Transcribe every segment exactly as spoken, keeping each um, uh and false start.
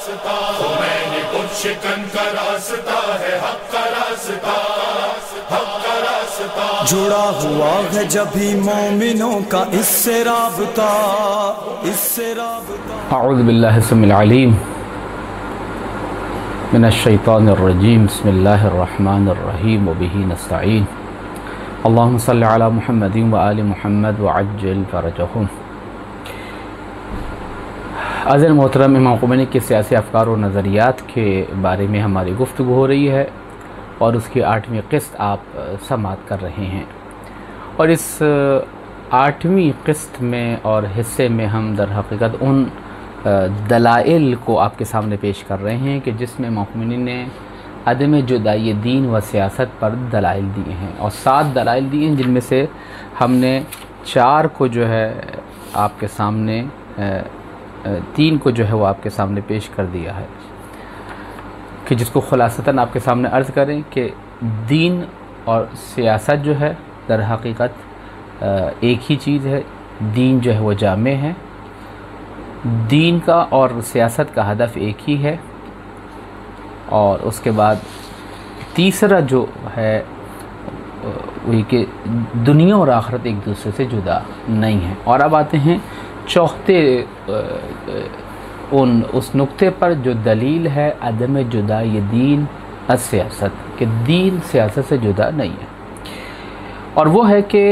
रास्ता, खुमैनी कुछ शिकन का रास्ता है, हक का रास्ता, हक का रास्ता। जुड़ा हुआ है जब भी मोमिनों का इससे राबता, इससे राबता। अऊज़ु बिल्लाहि समीउल अलीम मिनश शैतानिर रजीम, बिस्मिल्लाहिर रहमानिर रहीम, व बिही नस्तईन। अल्लाहुम्मा सल्लि अला मुहम्मदिन व आलि मुहम्मद व अज्जिल फरजहुम। अज़ीज़ मोहतरम, इमाम ख़ुमैनी के सियासी अफ़कार और नज़रियात के बारे में हमारी गुफ्तगू हो रही है और उसकी आठवीं क़िस्त आप समाअत कर रहे हैं। और इस आठवीं क़िस्त में और हिस्से में हम दर हक़ीक़त उन दलाइल को आपके सामने पेश कर रहे हैं कि जिसमें इमाम ख़ुमैनी ने अदम जुदाई दीन व सियासत पर दलाइल दिए हैं, और सात दलाइल दिए हैं, जिनमें से हमने चार को जो है आपके सामने, तीन को जो है वो आपके सामने पेश कर दिया है, कि जिसको खुलासतन आपके सामने अर्ज़ करें कि दीन और सियासत जो है दर हक़ीक़त एक ही चीज़ है। दीन जो है वो जामे है, दीन का और सियासत का हदफ एक ही है। और उसके बाद तीसरा जो है वही कि दुनिया और आखिरत एक दूसरे से जुदा नहीं है। और अब आते हैं चौथे उन उस नुक्ते पर जो दलील है अदम जुदाई दीन अस सियासत, कि दीन सियासत से जुदा नहीं है। और वो है कि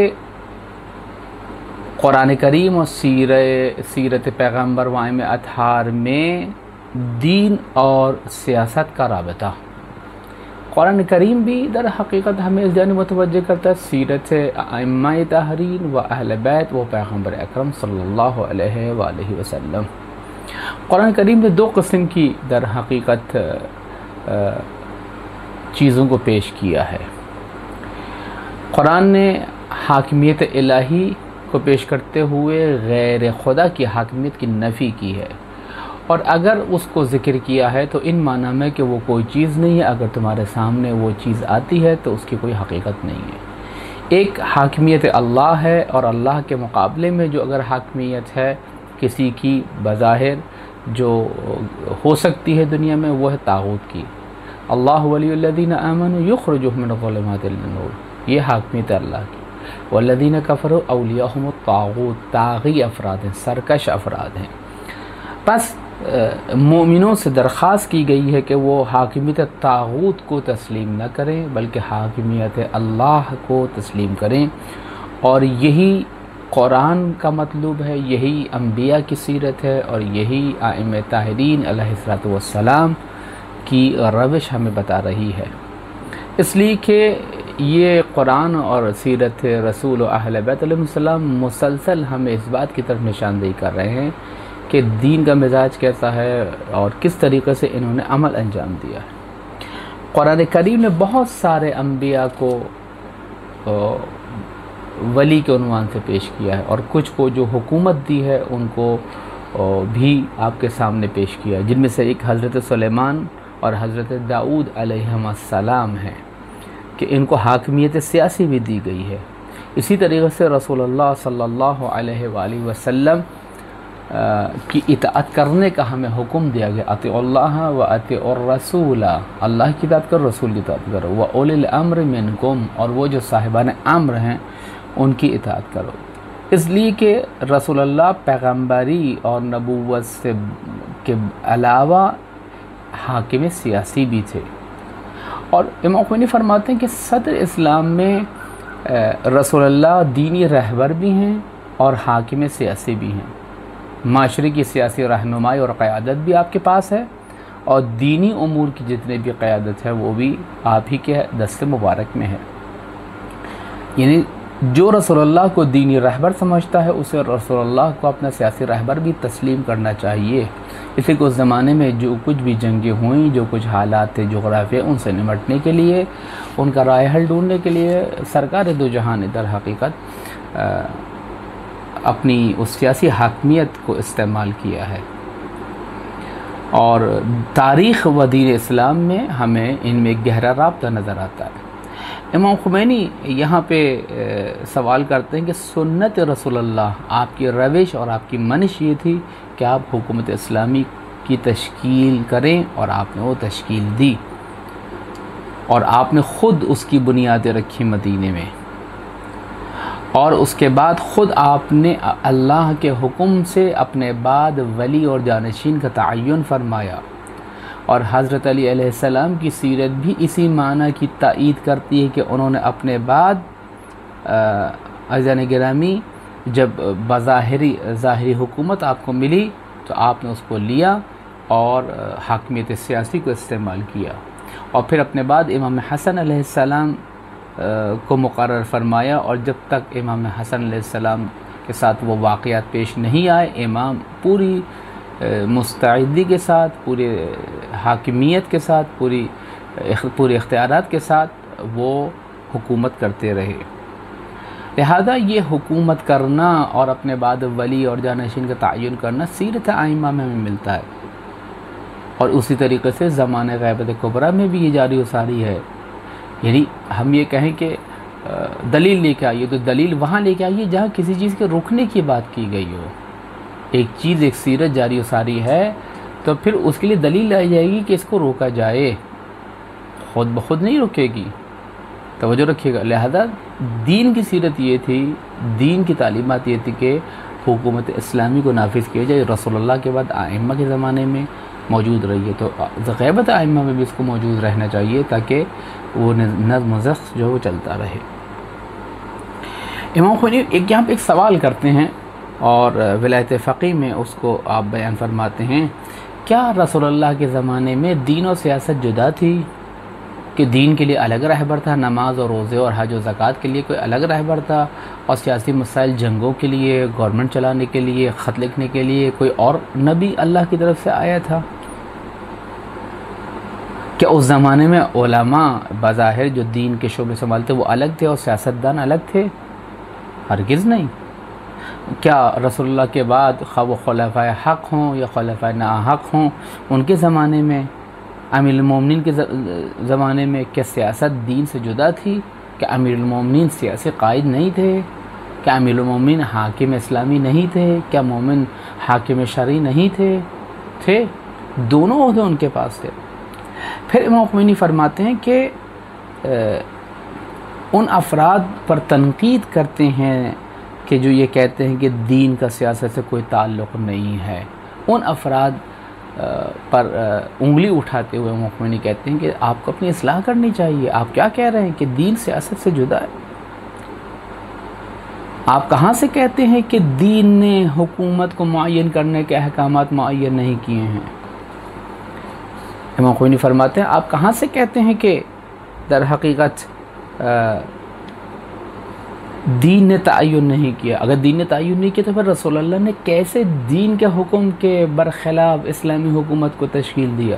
कुरान करीम और सीरत सीरत पैगम्बर वाइम अतहार में दीन और सियासत का राबता। कुरान करीम भी दर हक़ीक़त हमें इस जानिब मुतवज्जह करता है, सीरत अइम्मा तहरीन व अहल बैत व पैगम्बर अकरम सल्लल्लाहु अलैहि वालैहि वसल्लम। कुरान करीम ने दो किस्म की दर हक़ीक़त चीज़ों को पेश किया है। कुरान ने हाकिमियत इलाही को पेश करते हुए गैर खुदा की हाकिमियत की नफ़ी की है, और अगर उसको ज़िक्र किया है तो इन माना में कि वो कोई चीज़ नहीं है। अगर तुम्हारे सामने वो चीज़ आती है तो उसकी कोई हकीकत नहीं है। एक हाकिमियत अल्लाह है, और अल्लाह के मुकाबले में जो अगर हाकिमियत है किसी की बज़ाहिर जो हो सकती है दुनिया में, वो है तागूत की। अल्लाहु वलियुल्लज़ीना आमनू युख़्रिजुहुम मिनज़-ज़ुलुमाति इलन-नूर, ये हाकिमियत अल्लाह की। वल्लज़ीना कफ़रू औलियाहुमुत तागूत, ताग़ी अफराद हैं, सरकश अफराद हैं। बस मोमिनों से दरख्वास्त की गई है कि वो हाकिमियत तागूत को तस्लीम न करें, बल्कि हाकिमियत अल्लाह को तस्लीम करें। और यही कुरान का मतलूब है, यही अम्बिया की सीरत है, और यही आइम्मा ताहिरीन अलैहिस्सलातु वस्सलाम की रविश हमें बता रही है। इसलिए कि ये कुरान और सीरत रसूल व अहले बैत अलैहिस्सलाम मुसलसल हमें इस बात की तरफ निशानदेही कर रहे हैं कि दीन का मिजाज कैसा है और किस तरीक़े से इन्होंने अमल अंजाम दिया है। कुरान करीम ने बहुत सारे अम्बिया को वली के उन्वान से पेश किया है, और कुछ को जो हुकूमत दी है उनको भी आपके सामने पेश किया है, जिनमें से एक हज़रत सुलेमान और हज़रत दाऊद अलैहिस्सलाम हैं कि इनको हाकिमियत सियासी भी दी गई है। इसी तरीक़े से रसूलुल्लाह सल्लल्लाहु अलैहि वसल्लम की इताअत करने का हमें हुक्म दिया गया, अतिउल्लाह व अतिउर रसूल, अल्लाह की इताअत करो, रसूल की इताअत करो, व उलिल अम्र मिनकुम, और वो जो साहिबान अम्र हैं उनकी इताअत करो। इसलिए कि रसूलुल्लाह पैगम्बरी और नबूवत से के अलावा हाकिम सियासी भी थे। और इमाम ख़ुमैनी फरमाते हैं कि सदर इस्लाम में रसूलुल्लाह दीनी रहबर भी हैं और हाकिम सियासी भी हैं। माशरे की सियासी रहनुमाई और क़यादत भी आपके पास है, और दीनी उमूर की जितने भी क़यादत है वो भी आप ही के दस्ते मुबारक में है। यानी जो रसूलुल्लाह को दीनी रहबर समझता है उसे रसूलुल्लाह को अपना सियासी रहबर भी तस्लीम करना चाहिए। इसी को उस ज़माने में जो कुछ भी जंगें हुई, जो कुछ हालात थे जोग्राफिया, उनसे निमटने के लिए, उनका राय हल ढूंढने के लिए सरकार दो जहां ने दर हकीकत अपनी उस सियासी हाकमियत को इस्तेमाल किया है। और तारीख़ व दीन इस्लाम में हमें इनमें गहरा राब्ता नज़र आता है। इमाम ख़ुमैनी यहाँ पे सवाल करते हैं कि सुन्नत रसूलुल्लाह, आपकी रविश और आपकी मनिश ये थी कि आप हुकूमत इस्लामी की तश्कील करें, और आपने वो तश्कील दी और आपने ख़ुद उसकी बुनियादें रखी मदीने में, और उसके बाद ख़ुद आपने अल्लाह के हुक्म से अपने बाद वली और जानशीन का तयन फरमाया। और हज़रत अली अलैहिस्सलाम की सीरत भी इसी माना की तायीद करती है कि उन्होंने अपने बाद अज़ान गिरामी जब बज़ाहिरी ज़ाहिरी हुकूमत आपको मिली तो आपने उसको लिया और हाकमियत सियासी को इस्तेमाल किया, और फिर अपने बाद इमाम हसन अलैहिस्सलाम को मुकर्रर फरमाया। और जब तक इमाम हसन अलैहिस्सलाम के साथ वो वाक़यात पेश नहीं आए, इमाम पूरी मुस्तैदी के साथ, पूरे हाकिमियत के साथ, पूरी पूरे इख्तियारात के साथ वो हुकूमत करते रहे। लिहाजा ये हुकूमत करना और अपने बाद वली और जानशीन का तयन करना सीरत आइम्मा में हमें मिलता है, और उसी तरीके से ज़माने ग़ैबत कुबरा में भी ये जारी व सारी है। यानी हम ये कहें कि दलील लेके आइए, तो दलील वहाँ लेके आइए जहाँ किसी चीज़ के रुकने की बात की गई हो। एक चीज़, एक सीरत जारी व सारी है तो फिर उसके लिए दलील लाई जाएगी कि इसको रोका जाए, ख़ुद ब खुद नहीं रुकेगी, तवज्जो रखिएगा। लिहाजा दीन की सीरत ये थी, दीन की तालीमात ये थी कि हुकूमत इस्लामी को नाफिज़ किया जाए, रसूलुल्लाह के बाद आइम्मा के ज़माने में मौजूद रही है, तो ग़ैबत आइम्मा में भी इसको मौजूद रहना चाहिए ताकि वो नज़्म ज़ब्त जो वो चलता रहे। इमाम ख़ुमैनी एक यहाँ पे एक सवाल करते हैं और विलायत फ़क़ीह में उसको आप बयान फरमाते हैं, क्या रसूलुल्लाह के ज़माने में दीन और सियासत जुदा थी कि दीन के लिए अलग रहबर था, नमाज और रोज़े और हज और ज़कात के लिए कोई अलग रहबर था, और सियासी मसाइल जंगों के लिए, गवर्नमेंट चलाने के लिए, ख़त लिखने के लिए कोई और नबी अल्लाह की तरफ से आया था? क्या उस ज़माने में उलमा बज़ाहिर जो दीन के शोबे संभालते वो अलग थे और सियासतदान अलग थे? हरगिज़ नहीं। क्या रसूलुल्लाह के बाद ख़ा वो खुलफ़ाए हक़ हों या खुलफ़ाए नाहक़ हों, उनके ज़माने में, अमीरुल मोमिनीन के ज़माने में क्या सियासत दीन से जुदा थी? क्या अमीरुल मोमिनीन सियासी कायद नहीं थे? क्या अमीरुल मोमिनीन हाकिम इस्लामी नहीं थे? क्या मोमिन हाकिम शरई नहीं थे? थे, दोनों ओहदे उनके पास थे। फिर इमाम ख़ुमैनी फरमाते हैं कि उन अफराद पर तनकीद करते हैं कि जो ये कहते हैं कि दीन का सियासत से कोई ताल्लुक़ नहीं है। उन अफराद पर उंगली उठाते हुए इमाम ख़ुमैनी कहते हैं कि आपको अपनी इस्लाह करनी चाहिए। आप क्या कह रहे हैं कि दीन सियासत से जुदा है? आप कहाँ से कहते हैं कि दीन ने हुकूमत को मुअय्यन करने के अहकामात मुअय्यन नहीं किए हैं? इमाम ख़ुमैनी फरमाते हैं, आप कहाँ से कहते हैं कि दर हकीकत दीन ने तयन नहीं किया? अगर दीन ने तयन नहीं किया तो फिर रसूलुल्लाह ने कैसे दीन के हुक्म के बरखिलाफ़ इस्लामी हुकूमत को तश्कील दिया?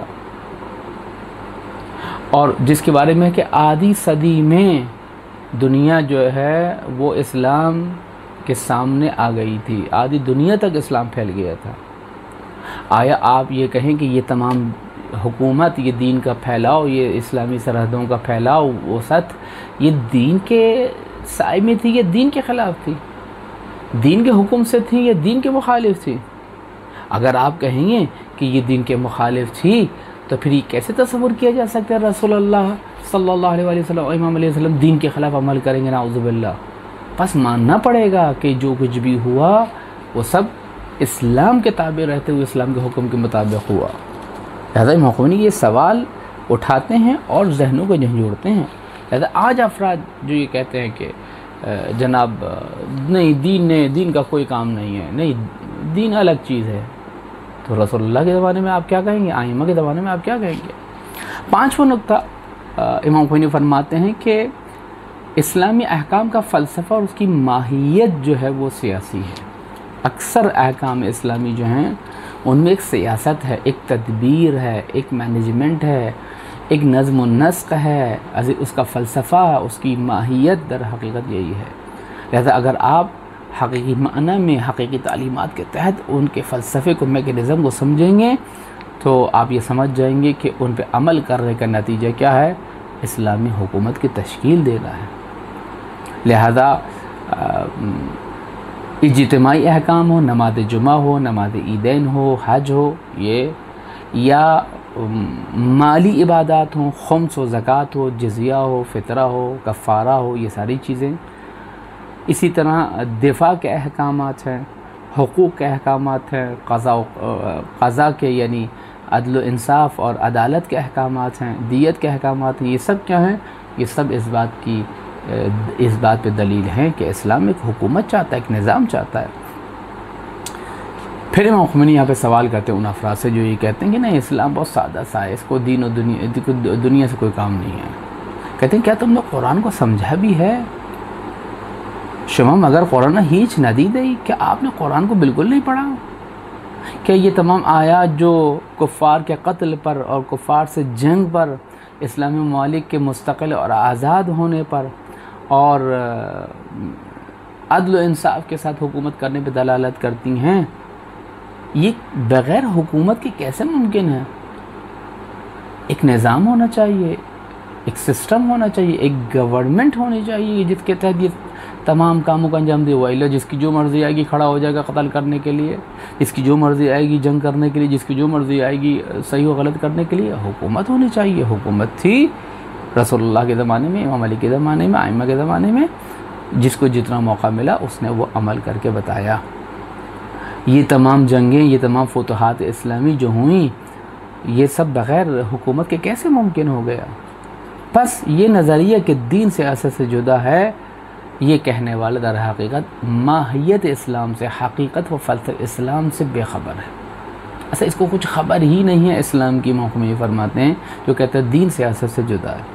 और जिसके बारे में कि आधी सदी में दुनिया जो है वो इस्लाम के सामने आ गई थी, आधी दुनिया तक इस्लाम फैल गया था। आया आप ये कहें कि ये तमाम हुकूमत, ये दीन का फैलाव, ये इस्लामी सरहदों का फैलाव, वो सत ये दीन के साए में थी, ये दीन के ख़िलाफ़ थी, दीन के हुक्म से थी, ये दीन के मुखालिफ थी? अगर आप कहेंगे कि ये दीन के मुखालिफ थी तो फिर ये कैसे तसव्वुर किया जा सकता है रसूलुल्लाह सल्लल्लाहु अलैहि वसल्लम और इमाम अलैहि सल्लम दीन के ख़िलाफ़ अमल करेंगे? नाउज़ु बिल्लाह। बस मानना पड़ेगा कि जो कुछ भी हुआ वो सब इस्लाम के ताबे रहते हुए इस्लाम के हुक्म के मुताबिक हुआ। लिहाजा इमाम ख़ुमैनी ये सवाल उठाते हैं और जहनों को झंझोड़ते हैं। लिहाजा आज अफराद जो ये कहते हैं कि जनाब नहीं, दीन ने दीन का कोई काम नहीं है, नहीं दीन अलग चीज़ है, तो रसूलुल्लाह के ज़माने में आप क्या कहेंगे? आइम्मा के ज़माने में आप क्या कहेंगे? पाँचवां नुक्ता इमाम ख़ुमैनी फरमाते हैं कि इस्लामी अहकाम का फ़लसफ़ा और उसकी माहियत जो है वो सियासी है। अक्सर अहकाम इस्लामी जो हैं उनमें एक सियासत है, एक तदबीर है, एक मैनेजमेंट है, एक नज़्म व नस्क़ है, उसका फ़लसफ़ा, उसकी माहियत दर हकीकत यही है। लिहाजा अगर आप हकीकी माना में हकीकी तालीमात के तहत उनके फ़लसफ़े को, मैकेनिज़्म को समझेंगे तो आप ये समझ जाएंगे कि उन पर अमल करने का नतीजा क्या है? इस्लामी हुकूमत की तश्कील देना है। लिहाजा इज्तिमाई अहकाम हो, नमाज जुमा हो, नमाज ईदैन हो, हज हो, ये या माली इबादत हों, खुम्स हो, ज़कात हो, जज़िया हो, फ़ितरा हो, कफ़ारा हो, ये सारी चीज़ें। इसी तरह दिफ़ा के अहकामात हैं, हुकूक़ के अहकामात हैं, क़ज़ा क़ज़ा के यानी अदल इंसाफ़ और अदालत के अहकामात हैं, दियत के अहकामात हैं। ये सब क्या हैं? ये सब इस बात की इस बात पे दलील हैं कि इस्लाम एक हुकूमत चाहता है, एक निज़ाम चाहता है। फिर इमाम ख़ुमैनी यहाँ पे सवाल करते हैं उन अफराद से जो ये कहते हैं कि नहीं, इस्लाम बहुत सादा सा है, इसको दीन और दुनिया दुनिया से कोई काम नहीं है। कहते हैं क्या तुमने कुरान को समझा भी है? शुमम अगर कुरान हीच न दी दई, क्या आपने कुरान को बिल्कुल नहीं पढ़ा? क्या ये तमाम आयात जो कुफ़ार के कत्ल पर और कुफ़ार से जंग पर, इस्लामी ममालिक के मुस्तक़िल और आज़ाद होने पर और अदल इंसाफ के साथ हुकूमत करने पर दलालत करती हैं, ये बग़ैर हुकूमत के कैसे मुमकिन है? एक निज़ाम होना चाहिए, एक सिस्टम होना चाहिए, एक गवर्नमेंट होनी चाहिए जिसके तहत ये तमाम कामों का अंजाम दे। वाइला जिसकी जो मर्ज़ी आएगी खड़ा हो जाएगा कत्ल करने के लिए, जिसकी जो मर्ज़ी आएगी जंग करने के लिए, जिसकी जो मर्ज़ी आएगी सही व गलत करने के लिए। हुकूमत होनी चाहिए। हुकूमत थी रसूलुल्लाह के ज़माने में, इमाम अली के ज़माने में, आइम्मा के ज़माने में। जिसको जितना मौका मिला उसने वो अमल करके बताया। ये तमाम जंगें, ये तमाम फुतूहात इस्लामी जो हुई, ये सब बग़ैर हुकूमत के कैसे मुमकिन हो गया? बस ये नज़रिया कि दीन सियासत से जुदा है, ये कहने वाला दर हकीकत माहियत इस्लाम से, हकीकत व फ़लसफ़े इस्लाम से बेखबर है। ऐसा इसको कुछ ख़बर ही नहीं है इस्लाम की। इमाम ख़ुमैनी फरमाते हैं जो कहते हैं दीन सियासत से जुदा है।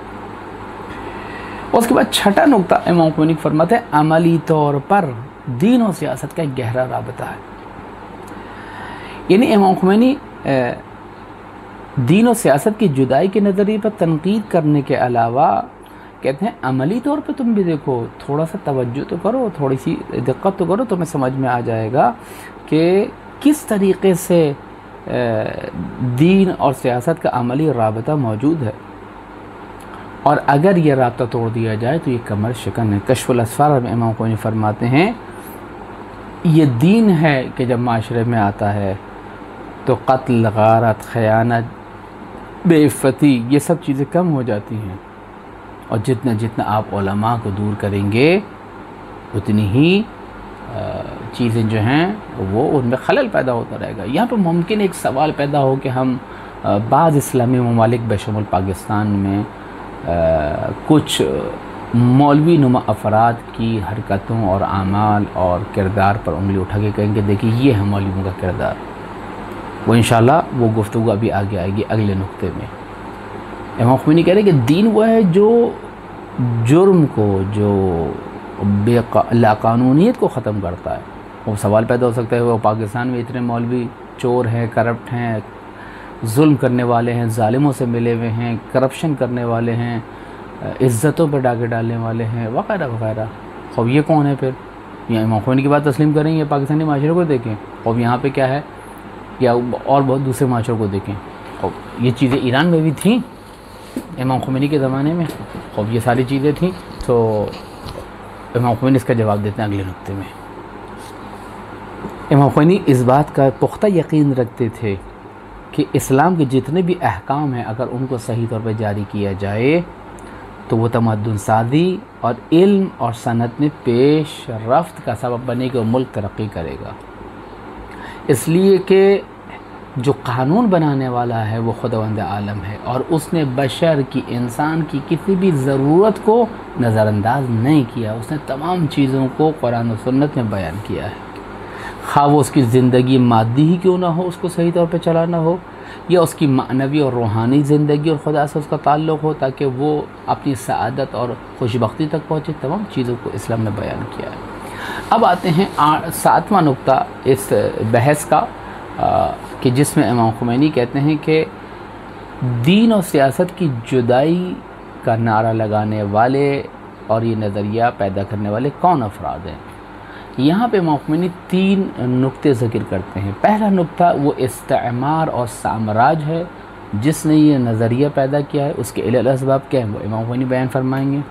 उसके बाद छठा नुक्ता इमाम ख़ुमैनी फरमाते हैं अमली तौर पर दीन और सियासत का एक गहरा राबता है। यानी इमाम ख़ुमैनी दीन और सियासत की जुदाई के नज़रिए पर तनकीद करने के अलावा कहते हैं अमली तौर पे तुम भी देखो, थोड़ा सा तवज्जो तो करो, थोड़ी सी दिक्कत तो करो, तुम्हें समझ में आ जाएगा कि किस तरीक़े से दीन और सियासत का अमली राबता मौजूद है। और अगर ये राबता तोड़ दिया जाए तो ये कमर शिकन है। कश्फुल असफार में इमाम ख़ुमैनी फरमाते हैं ये दीन है कि जब माशरे में आता है तो कत्ल, गारत, ख़यानत, बेइफ़्फ़ती, ये सब चीज़ें कम हो जाती हैं। और जितना जितना आप उलमा को दूर करेंगे उतनी ही चीज़ें जो हैं वो उनमें खलल पैदा होता रहेगा। यहाँ पर मुमकिन एक सवाल पैदा हो कि हम बाज़ इस्लामी ममालिक बशमुल पाकिस्तान में आ, कुछ मौलवी नुमा अफराद की हरकतों और आमाल और किरदार पर उंगली उठा के कहेंगे देखिए ये है मौलवियों का किरदार। वो इंशाल्लाह वो गुफ्तगू अभी आगे आएगी अगले नुक्ते में। इमाम ख़ुमैनी कह रहे हैं कि दीन वो है जो जुर्म को, जो बेकानूनियत को ख़त्म करता है। वो सवाल पैदा हो सकता है वो पाकिस्तान में इतने मौलवी चोर हैं, करप्ट हैं, जुल्म करने वाले हैं, ज़ालिमों से मिले हुए हैं, करप्शन करने वाले हैं, इज़्ज़तों पर डाके डालने वाले हैं, वगैरह वगैरह। अब ये कौन है फिर? यहाँ इमाम ख़ुमैनी की बात तस्लीम करेंगे, पाकिस्तानी माशरे को देखें और यहाँ पे क्या है, या और बहुत दूसरे माशरों को देखें। और ये चीज़ें ईरान में भी थीं इमाम ख़ुमैनी के ज़माने में, और ये सारी चीज़ें थीं। तो इमाम ख़ुमैनी इसका जवाब देते हैं अगले नुक्ते में। इमाम ख़ुमैनी इस बात का पुख्ता यकीन रखते थे कि इस्लाम के जितने भी अहकाम हैं अगर उनको सही तौर पर जारी किया जाए तो वो तमद्दुन सादी और इल्म और सनत में पेश रफ्त का सबब बनेगा और मुल्क तरक्की करेगा। इसलिए कि जो कानून बनाने वाला है वो खुदावंद आलम है और उसने बशर की, इंसान की किसी भी ज़रूरत को नज़रअंदाज नहीं किया। उसने तमाम चीज़ों को कुरान और सुन्नत में बयान किया है। खा वो उसकी ज़िंदगी मादी ही क्यों ना हो, उसको सही तौर पे चलाना हो, या उसकी मानवी और रूहानी ज़िंदगी और खुदा से उसका ताल्लुक़ हो ताकि वो अपनी सआदत और खुशबख्ती तक पहुँचे, तमाम चीज़ों को इस्लाम ने बयान किया है। अब आते हैं सातवां नुक्ता इस बहस का आ, कि जिसमें इमाम ख़ुमैनी कहते हैं कि दीन और सियासत की जुदाई का नारा लगाने वाले और ये नज़रिया पैदा करने वाले कौन अफराद हैं। यहाँ पे इमाम ख़ुमैनी तीन नुक्ते ज़िक्र करते हैं। पहला नुक्ता वो इस्तेमार और साम्राज्य है जिसने ये नज़रिया पैदा किया है, उसके इल्ल असबाब क्या हैं वो इमाम ख़ुमैनी बयान फरमाएंगे।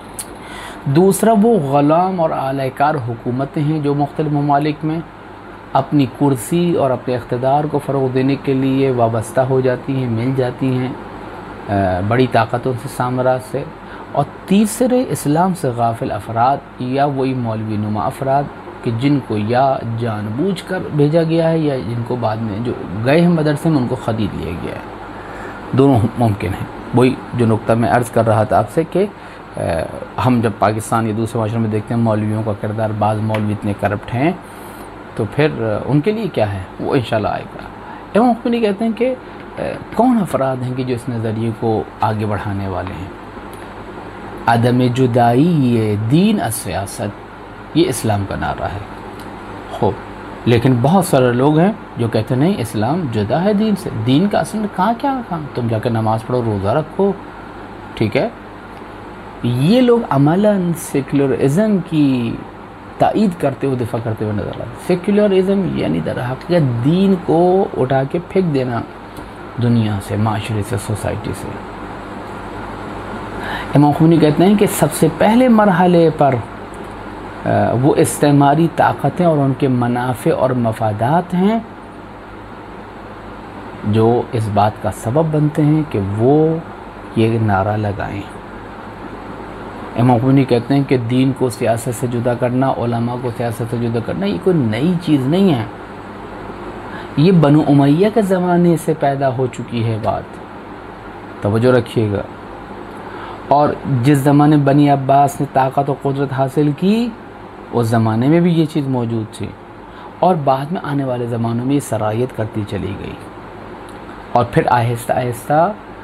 दूसरा वो ग़ुलाम और आलाकार हुकूमतें हैं जो मुख्तलिफ़ ममालिक में अपनी कुर्सी और अपने इक़्तिदार को फ़रोग़ देने के लिए वाबस्ता हो जाती हैं, मिल जाती हैं बड़ी ताकतों से, साम्राज्य से। और तीसरे इस्लाम से गाफिल अफराद या वही मौलवी नुमा अफराद कि जिनको या जानबूझकर भेजा गया है या जिनको बाद में जो गए हैं मदरसे में उनको ख़रीद लिया गया है, दोनों मुमकिन है। वही जो नुक्ता मैं अर्ज़ कर रहा था आपसे कि हम जब पाकिस्तान या दूसरे माशरे में देखते हैं मौलवियों का किरदार, बाज़ मौलवी इतने करप्ट हैं, तो फिर उनके लिए क्या है वो इंशाल्लाह आएगा। इमाम ख़ुमैनी कहते हैं कि कौन अफराद हैं कि जो इस नज़रिए को आगे बढ़ाने वाले हैं। अदम जुदाई ये दीन असियासत, ये इस्लाम का नारा है। खूब, लेकिन बहुत सारे लोग हैं जो कहते हैं नहीं इस्लाम जुदा है दीन से, दीन का असल कहाँ क्या काम, तुम जाकर नमाज़ पढ़ो, रोज़ा रखो, ठीक है। ये लोग अमलन सेकुलरिज़म की ताईद करते हुए, दिफा करते हुए नज़र आते। सेकुलरिज़म यानी दर हकीकत दीन को उठा के फेंक देना दुनिया से, माशरे से, सोसाइटी से। इमाम ख़ुमैनी कहते हैं कि सबसे पहले मरहले पर वो इस्तेमारी ताकतें और उनके मुनाफ़े और मफादात हैं जो इस बात का सबब बनते हैं कि वो ये नारा लगाएं। इमाम ख़ुमैनी कहते हैं कि दीन को सियासत से जुदा करना, उलमा को सियासत से जुदा करना, ये कोई नई चीज़ नहीं है। ये बनु उमैया के ज़माने से पैदा हो चुकी है बात, तवज्जो रखिएगा। और जिस ज़माने बनी अब्बास ने ताकत और क़ुदरत हासिल की, उस ज़माने में भी ये चीज़ मौजूद थी, और बाद में आने वाले ज़मानों में ये सरायत करती चली गई। और फिर आहिस्ता आहिस्ता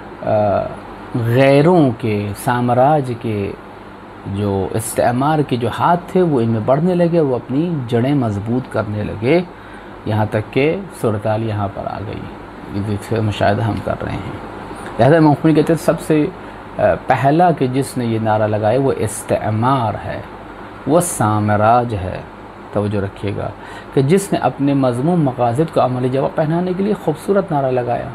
गैरों के साम्राज्य के जो इस्तेमार के जो हाथ थे वो इनमें बढ़ने लगे, वो अपनी जड़ें मजबूत करने लगे, यहाँ तक कि सूरत-ए-हाल यहाँ पर आ गई, जिससे मुशाहिदा हम कर रहे हैं। लिहाजा इमाम ख़ुमैनी कहते हैं सबसे पहला कि जिसने ये नारा लगाया वो इस्तेमार है, वो साम्राज्य है। तवज्जो रखिएगा कि जिसने अपने मज़मूम मक़ासिद को अमली जवाब पहनाने के लिए खूबसूरत नारा लगाया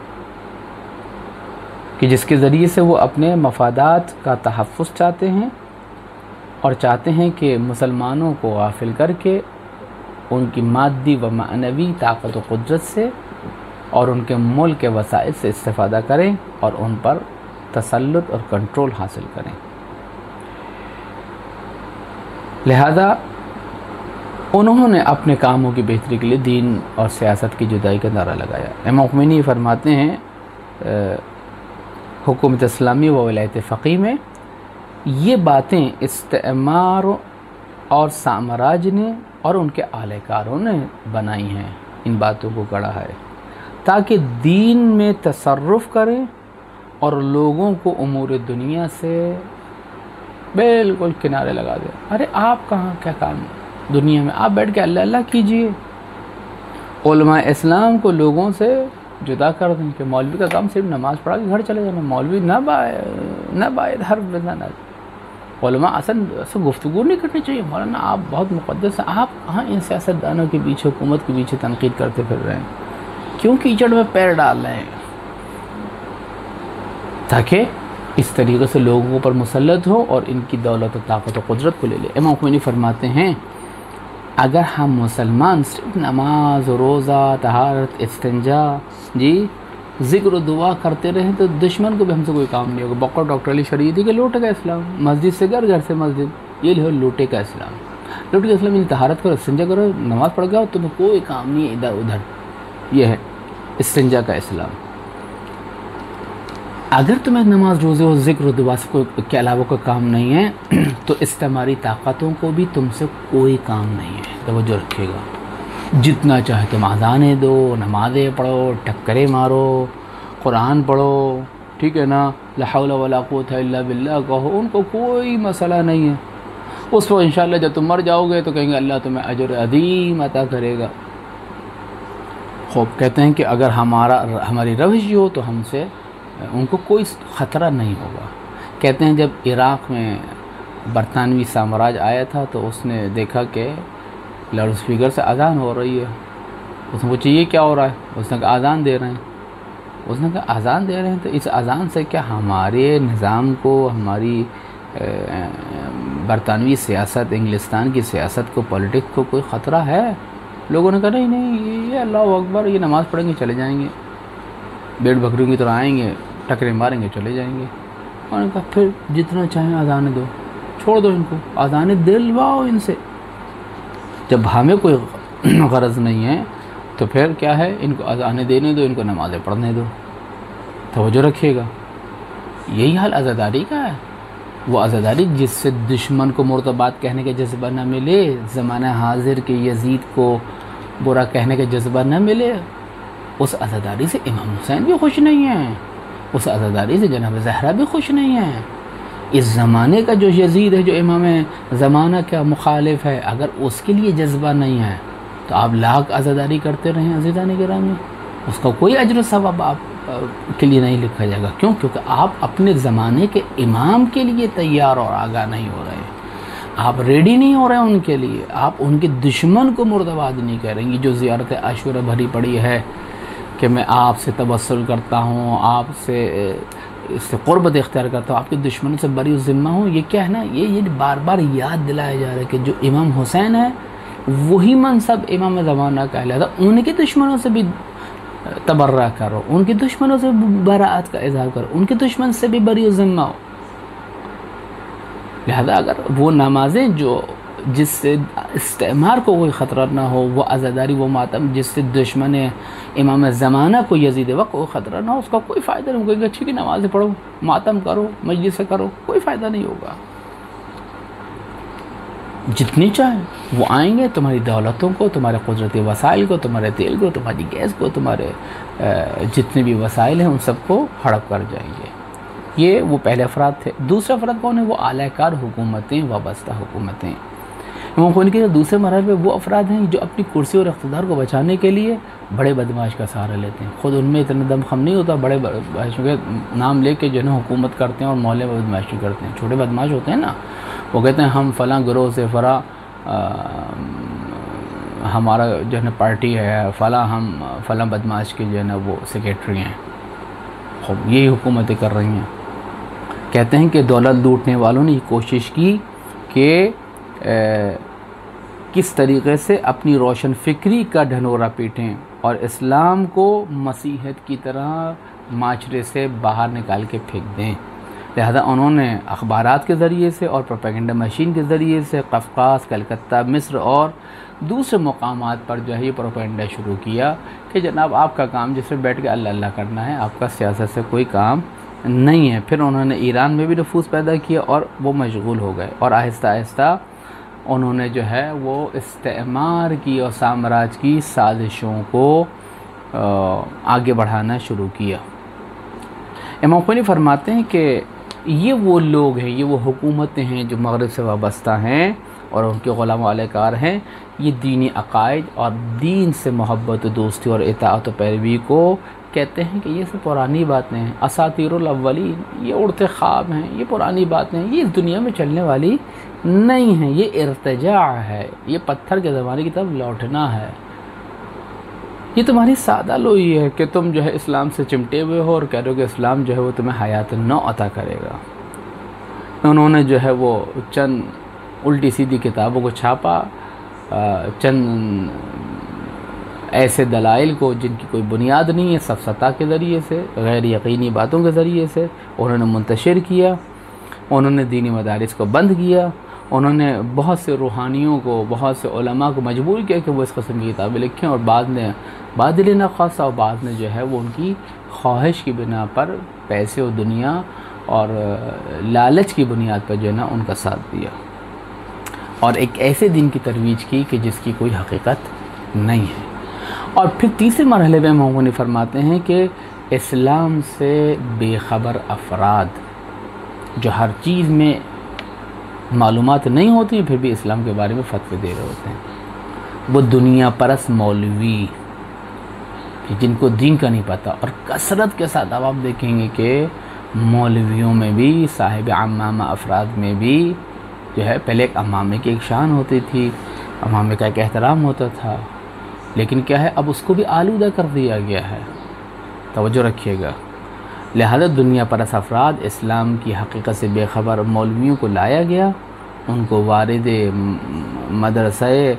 कि जिसके ज़रिए से वो अपने मफादात का तहफ़्फ़ुज़ चाहते हैं और चाहते हैं कि मुसलमानों को गाफिल करके उनकी मादी व मानवी ताकत व क़ुदरत से और उनके मुल्क के वसाइल से इस्तिफ़ादा करें और उन पर तसल्लुत और कंट्रोल हासिल करें। लिहाजा उन्होंने अपने कामों की बेहतरी के लिए दीन और सियासत की जुदाई का नारा लगाया। इमाम ख़ुमैनी फरमाते हैं हुकूमत इस्लामी व वलायत फ़क़ीह में ये बातें इस्तेमार और साम्राज्य ने और उनके आलेकारों ने बनाई हैं, इन बातों को गढ़ा है ताकि दीन में तसर्रुफ़ करें और लोगों को उमूर दुनिया से बिल्कुल किनारे लगा दें। अरे आप कहाँ क्या काम दुनिया में, आप बैठ के अल्लाह अल्लाह कीजिए। उलमा इस्लाम को लोगों से जुदा कर दें कि मौलवी का काम सिर्फ नमाज़ पढ़ा के घर चले जाना, मौलवी ना बाय ना बायद हर ना उलमा असल ऐसा गुफ्तगू नहीं करनी चाहिए। मौलाना आप बहुत मुक़द्दस हैं, आप कहाँ इन सियासतदानों के पीछे, हुकूमत के पीछे तनकीद करते फिर रहे हैं, क्यों कीचड़ में पैर डाल रहे हैं, ताकि इस तरीक़े से लोगों पर मुसल्लत हो और इनकी दौलत और ताकत और क़ुदरत को ले ले। इमाम ख़ुमैनी फरमाते हैं अगर हम मुसलमान सिर्फ नमाज, रोज़ा, तहारत, इस्तिंजा जी ज़िक्र दुआ करते रहें तो दुश्मन को भी हमसे कोई काम नहीं होगा। बकर डॉक्टर अली शरीदी के लूटे का इस्लाम, मस्जिद से घर, घर से मस्जिद, ये लो लूटे का इस्लाम। लूटे का इस्लाम यानी तहारत करो, इस्तिंजा करो, नमाज़ पढ़ गया तुम्हें कोई काम नहीं है इधर उधर, ये है इस्तिंजा का इस्लाम। अगर तुम्हें नमाज, रोज़े और ज़िक्र दुआ से कोई के अलावा कोई काम नहीं है तो इस्तेमारी ताकतों को भी तुमसे कोई काम नहीं है। तवज्जो रखिएगा, जितना चाहे तुम आज़ानें दो, नमाज़ें पढ़ो, टक्करे मारो, कुरान पढ़ो, ठीक है ना, ला हौला वला कुव्वता इल्ला बिल्लाह कहो, उनको कोई मसला नहीं है। उस वक्त इंशाअल्लाह जब तुम मर जाओगे तो कहेंगे अल्लाह तुम्हें अजर अदीम अता करेगा। खूब, कहते हैं कि अगर हमारा हमारी रविश हो तो हमसे उनको कोई ख़तरा नहीं होगा। कहते हैं जब इराक़ में बरतानवी साम्राज्य आया था तो उसने देखा कि लाउड स्पीकर से अज़ान हो रही है, उसने पूछा ये क्या हो रहा है, उसने कहा अज़ान दे रहे हैं। उसने कहा अज़ान दे रहे हैं तो इस अज़ान से क्या हमारे निज़ाम को, हमारी बरतानवी सियासत, इंग्लिस्तान की सियासत को, पॉलिटिक्स को कोई ख़तरा है? लोगों ने कहा नहीं नहीं ये अल्लाह अकबर, ये नमाज़ पढ़ेंगे चले जाएंगे, भेड़ बकरियों की तरह आएंगे, टकरे मारेंगे चले जाएंगे। उन्होंने कहा फिर जितना चाहें अज़ान दो, छोड़ दो इनको, अज़ान दिलवाओ इनसे। जब हमें कोई गरज नहीं है तो फिर क्या है, इनको अज़ान देने दो, इनको नमाज़ें पढ़ने दो। तवज्जो रखिएगा, यही हाल अज़ादारी का है। वो अज़ादारी जिससे दुश्मन को मुर्तबाद कहने का जज्बा न मिले, ज़माना हाजिर के यजीद को बुरा कहने का जज्बा न मिले, उस अज़ादारी से इमाम हुसैन भी खुश नहीं है, उस अज़ादारी से जनाब ज़हरा भी खुश नहीं है। इस ज़माने का जो यजीद है, जो इमाम ज़माना का मुखालिफ है, अगर उसके लिए जज्बा नहीं है तो आप लाख अज़ादारी करते रहें अज़ीज़ान गिरामी, उसका कोई अजर सवाब आप के लिए नहीं लिखा जाएगा। क्यों? क्योंकि आप अपने ज़माने के इमाम के लिए तैयार और आगाह नहीं हो रहे हैं, आप रेडी नहीं हो रहे हैं उनके लिए, आप उनके दुश्मन को मुर्दाबाद नहीं करेंगे। जो ज़ियारत आशूरा भरी पड़ी है कि मैं आपसे तवस्सुल करता हूँ, आपसे इससे क़ुर्बत इख्तियार करता हूँ, आपके दुश्मनों से बरी ज़िम्मा हूँ, ये क्या है ना, ये ये बार बार याद दिलाया जा रहा है कि जो इमाम हुसैन है वही मनसब इमाम ज़माना का है, लिहाजा उनके दुश्मनों से भी तबर्रा करो, उनके दुश्मनों से बराअत का इज़हार करो, उनके दुश्मन से भी बरी ज़िम्मा हो। लिहाजा अगर वो नमाज़ें जो जिससे इस्तेमार को कोई ख़तरा ना हो, वो अज़ादारी, वो मातम जिससे दुश्मन इमाम ज़माना को यजीद वक्त कोई ख़तरा ना हो, उसका कोई फ़ायदा नहीं होगा। ठीक है, नमाज़ें पढ़ो, मातम करो, मजलिस करो, कोई फ़ायदा नहीं होगा। जितनी चाहे वो आएंगे, तुम्हारी दौलतों को, तुम्हारे कुदरती वसाइल को, तुम्हारे तेल को, तुम्हारी गैस को, तुम्हारे जितने भी वसाइल हैं उन सबको हड़प कर जाएंगे। ये वो पहले अफराद थे। दूसरे अफराद कौन है? वो आलाकार हुकूमतें, वाबस्ता हुकूमतें। उनके के दूसरे मरहले पे वो अफराद हैं जो अपनी कुर्सी और इक़्तिदार को बचाने के लिए बड़े बदमाश का सहारा लेते हैं। ख़ुद उनमें इतना दमख़म नहीं होता, बड़े बदमाशों के नाम लेके जो है ना हुकूमत करते हैं और मोहल्ले में बदमाशी करते हैं। छोटे बदमाश होते हैं ना, वो कहते हैं हम फ़लाँ गिरोह से फ़ला हमारा जो है ना पार्टी है, फ़लाँ हम फ़लाँ बदमाश के जो है ना वो सेक्रेटरी हैं। खूब यही हुकूमतें कर रही हैं। कहते हैं कि दौलत लूटने वालों ने ये कोशिश की कि किस तरीक़े से अपनी रोशन फ़िक्री का ढनोरा पीटें और इस्लाम को मसीहत की तरह माशरे से बाहर निकाल के फेंक दें। लिहाजा उन्होंने अखबारात के ज़रिए से और प्रोपेगेंडा मशीन के ज़रिए से कफ़कास, कलकत्ता, मिस्र और दूसरे मकामात पर जो है ये प्रोपेगेंडा शुरू किया कि जनाब आपका काम जिसमें बैठ के अल्लाह अल्लाह करना है, आपका सियासत से कोई काम नहीं है। फिर उन्होंने ईरान में भी नफूस पैदा किया और वो मशगूल हो गए और आहिस्ता आहिस्ता उन्होंने जो है वो इस्तेमार की और साम्राज्य की साजिशों को आगे बढ़ाना शुरू किया। इमाम ख़ुमैनी फरमाते हैं कि ये वो लोग हैं, ये वो हुकूमतें हैं जो मग़रिब से वाबस्ता हैं और उनके ग़ुलाम वालेकार हैं। ये दीनी अक़ाइद और दीन से मोहब्बत, दोस्ती और इताअत और पैरवी को कहते हैं कि ये सब पुरानी बातें हैं, असातीरुल अव्वलीन, ये उड़ते ख्वाब हैं, ये पुरानी बातें हैं, ये इस दुनिया में चलने वाली नहीं है, ये इर्तिजा है, ये पत्थर के ज़माने की तरफ लौटना है। ये तुम्हारी सादा लोई है कि तुम जो है इस्लाम से चिमटे हुए हो और कह रहे हो कि इस्लाम जो है वो तुम्हें हयात नौ अता करेगा। उन्होंने जो है वो चंद उल्टी सीधी किताबों को छापा, चंद ऐसे दलाइल को जिनकी कोई बुनियाद नहीं है, सफसता के ज़रिए से, गैर यकीनी बातों के ज़रिए से उन्होंने मुंतशिर किया। उन्होंने दीनी मदारिस को बंद किया। उन्होंने बहुत से रूहानियों को, बहुत से उलमा को मजबूर किया कि वो इस किस्म की किताबें लिखें और बाद में बादल नक़ासा और बाद में जो है वो उनकी ख्वाहिश की बिना पर पैसे और दुनिया और लालच की बुनियाद पर जो है ना उनका साथ दिया और एक ऐसे दिन की तरवीज की कि जिसकी कोई हकीकत नहीं है। और फिर तीसरे मरहले में इमाम फरमाते हैं कि इस्लाम से बेखबर अफराद जो हर चीज़ में मालूमात नहीं होती फिर भी इस्लाम के बारे में फतवे दे रहे होते हैं, वो दुनिया परस मौलवी जिनको दीन का नहीं पता। और कसरत के साथ अब आप देखेंगे कि मौलवियों में भी, साहिब अम्मामा अफराद में भी जो है पहले एक अम्मामे की एक शान होती थी, अम्मामे का एक एहतराम होता था, लेकिन क्या है अब उसको भी आलूदा कर दिया गया है। तवज्जो रखिएगा। लिहाजा दुनिया परस अफराद, इस्लाम की हकीकत से बेखबर मौलवियों को लाया गया, उनको वारिद मदरसा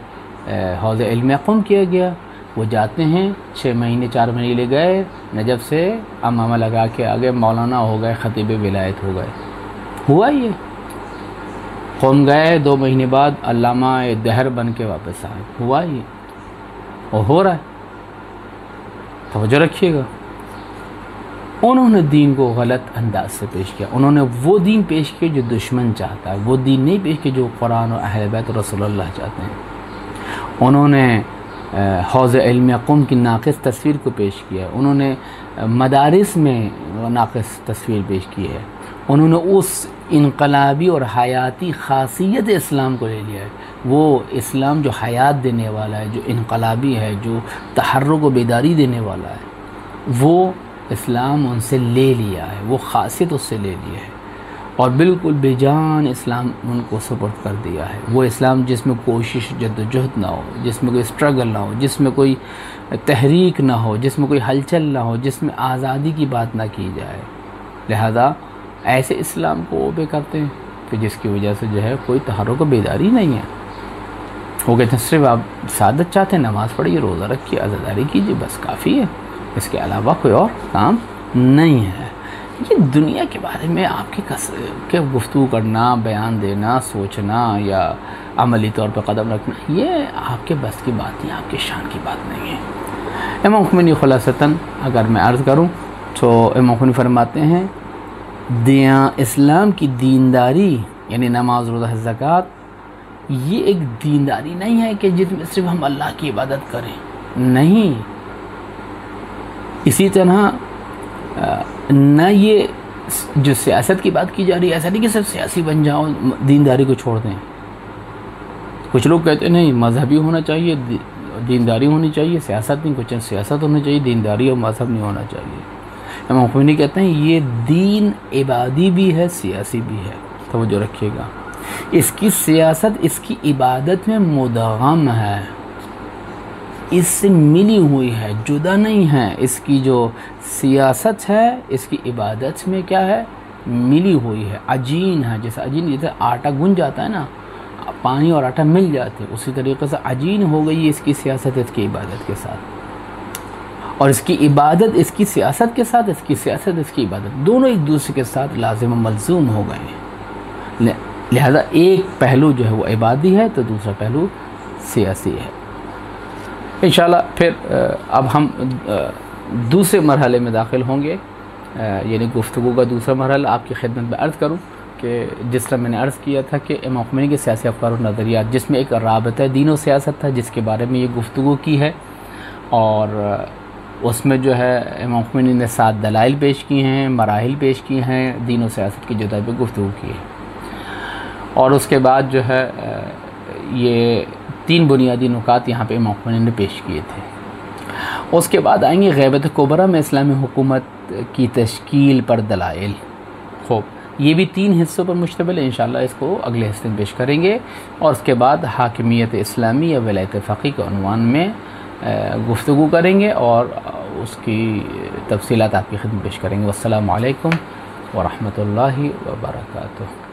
हौज़ इल्म क़ौम किया गया। वो जाते हैं, छः महीने चार महीने गए, नजफ़ से अमामा लगा के आगे मौलाना हो गए, ख़तीब विलायत हो गए। हुआ ये, कौम गए, दो महीने बाद अल्लामा दहर बन के वापस आए। हुआ ये और हो रहा है, तवज्जो रखिएगा। उन्होंने दीन को गलत अंदाज से पेश किया। उन्होंने वो दीन पेश किया जो दुश्मन चाहता है, वो दीन नहीं पेश किया जो कुरान और अहले बैत और रसूलुल्लाह चाहते हैं। उन्होंने हौज़ इल्म क़ौम की नाक़िस तस्वीर को पेश किया है। उन्होंने मदारिस में नाक़िस तस्वीर पेश की है। उन्होंने उस इनकलाबी और हयाती ख़ासियत इस्लाम को ले लिया है। वो इस्लाम जो हयात देने वाला है, जो इनकलाबी है, जो तहर्रुक व बेदारी देने वाला है, वो इस्लाम उनसे ले लिया है, वो ख़ासियत उससे ले ली है और बिल्कुल बेजान इस्लाम उनको सुपुर्द कर दिया है। वो इस्लाम जिसमें कोशिश जद्दोजहद ना हो, जिसमें कोई स्ट्रगल ना हो, जिसमें कोई तहरीक ना हो, जिसमें कोई हलचल ना हो, जिसमें आज़ादी की बात ना की जाए। लिहाजा ऐसे इस्लाम को ओबे करते हैं कि जिसकी वजह से जो है कोई तहर्रुक बेदारी नहीं है। वो कहते हैं सिर्फ आप सादत चाहते हैं, नमाज़ पढ़िए, रोज़ा रखिए, आज़ादारी कीजिए, बस काफ़ी है, इसके अलावा कोई और काम नहीं है। ये दुनिया के बारे में आपके कस के गुफ्तगू करना, बयान देना, सोचना या अमली तौर पर कदम रखना, ये आपके बस की बात नहीं, आपके शान की बात नहीं है। इमाम ख़ुमैनी खुलासतन अगर मैं अर्ज़ करूँ तो इमाम ख़ुमैनी फरमाते हैं, दिया इस्लाम की दीनदारी यानी नमाज, रोज़ा, ज़कात, ये एक दीनदारी नहीं है कि जिसमें सिर्फ हम अल्लाह की इबादत करें, नहीं। इसी तरह न ये जो सियासत की बात की जा रही है, ऐसा नहीं कि सिर्फ सियासी बन जाओ, दीनदारी को छोड़ दें। कुछ लोग कहते हैं नहीं, मजहबी होना चाहिए, दीनदारी होनी चाहिए, सियासत नहीं, कुछ सियासत होनी चाहिए, दीनदारी और मजहब नहीं होना चाहिए। इमाम ख़ुमैनी कहते हैं ये दीन इबादी भी है, सियासी भी है, तो वो जो रखिएगा। इसकी सियासत इसकी इबादत में मुदग़म है, इससे मिली हुई है, जुदा नहीं है। इसकी जो सियासत है इसकी इबादत में क्या है, मिली हुई है, अजीन है। जैसे अजीन, जैसे आटा गुंज जाता है ना, पानी और आटा मिल जाते हैं, उसी तरीके से अजीन हो गई है इसकी सियासत इसकी इबादत के साथ, और इसकी इबादत इसकी सियासत के साथ, इसकी सियासत इसकी इबादत दोनों एक दूसरे के साथ लाजिम मलज़ूम हो गए हैं। लिहाजा एक पहलू जो है वो इबादी है तो दूसरा पहलू सियासी है। इंशाल्लाह फिर अब हम दूसरे मरहले में दाखिल होंगे, यानी गुफ्तगू का दूसरा मरहला आपकी खिदमत में अर्ज़ करूँ कि जिस तरह मैंने अर्ज़ किया था कि इमाम ख़ुमैनी के सियासी अफ़कार और नज़रियात, जिसमें एक राबता दीन और सियासत था जिसके बारे में ये गुफ्तगू की है, और उसमें जो है इमाम ख़ुमैनी ने सात दलाइल पेश किए हैं, मराहिल पेश किए हैं, दीन और सियासत की जुदाई पर गुफ्तगू की है। और उसके बाद जो है ये तीन बुनियादी नुकात यहाँ पे इमाम ख़ुमैनी ने पेश किए थे। उसके बाद आएंगे ग़ैबत कुबरा में इस्लामी हुकूमत की तश्कील पर दलाइल। खूब, ये भी तीन हिस्सों पर मुश्तमिल है, इंशाअल्लाह इसको अगले हिस्से में पेश करेंगे। और उसके बाद हाकिमियत इस्लामी या वलायत फ़क़ीह के उन्वान में गुफ्तगू करेंगे और उसकी तफ़सीलात आपकी खिदमत पेश करेंगे। वस्सलामु अलैकुम व रहमतुल्लाहि व बरकातुहू।